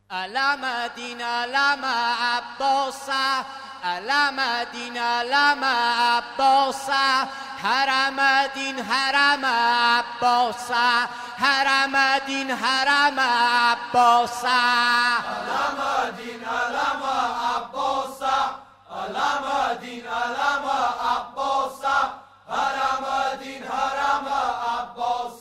علم دین علم عباس، علم دین علم عباس، حرم دین حرم عباس، حرم دین حرم عباس، علم دین علم عباس، علم دین علم عباس، حرم دین حرم عباس،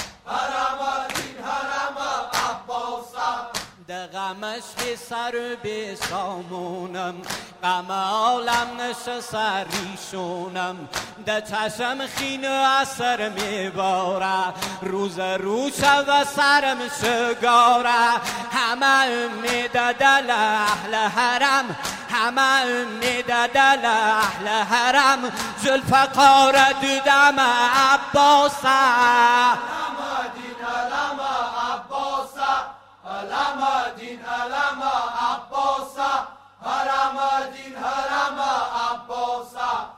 حرم دین حرم عباس. ده غمش به سر به سامونم، غم عالم نشسته ریشونم، ده چشم خین اثر میباره، روز روشه و سرم شگاره، همه میده دل اهل حرم، همه میده دل اهل حرم، ذوالفقار دیدم عباس. علم دین علم عباس، علم دین علم عباس، حرم دین حرم عباس،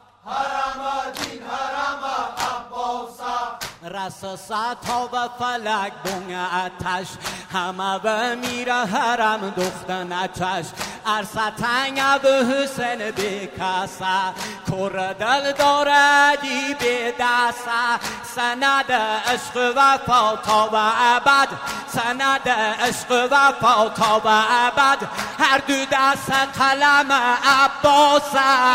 حرم دین حرم عباس. رس ستا و فلک بونگ اتش، همه به میره حرم دختر نچش، عرصه تنگ به حسین بکسه، کر دل داردی به دسته، سند عشق وفا تا به ابد، سند عشق وفا تا به ابد، هر دو دست قلم عباس.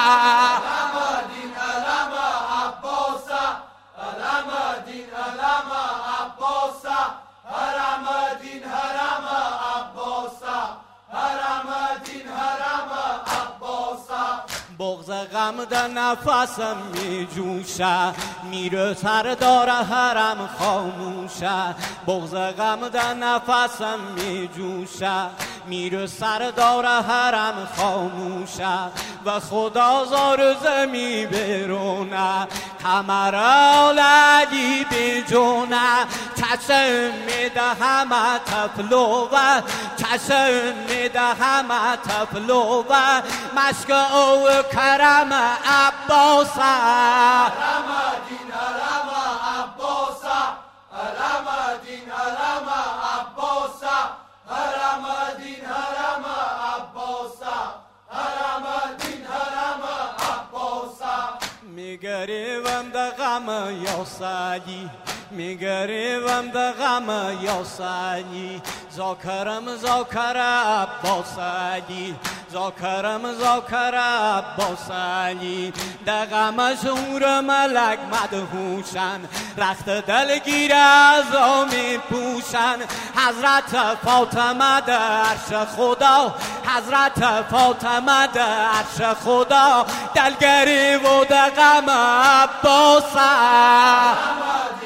علم دین علم عباس، علم دین علم عباس، حرم دین حرم عباس، حرم دین حرم عباس. بغض غم در نفسم می جوشه، میره سر داره حرم خاموشه، بغض غم در نفسم می جوشه، میره سر داره حرم خاموشه، و خدا زار زمی برونه، کمر آلدی بجونه، چشم میده همه تفلوه، چشم میده همه تفلوه، مشک او کرم عباس. علم دین علم عباس، علم دین علم عباس، حرم دین حرم عباس، حرم دین حرم عباس. میگریبم ده غم یاسجی، میگریبم ده غم یاسجی، زاکرم زاکر عباسجی، زاکرم زاکر عباسجی، ده غم شور ملک مدهوشن، رخت دلگیر از آمی پوشن، حضرت فاطمه در عرش خدا، حضرت فاطمه در عرش خدا، دلگری و ده غم عباس.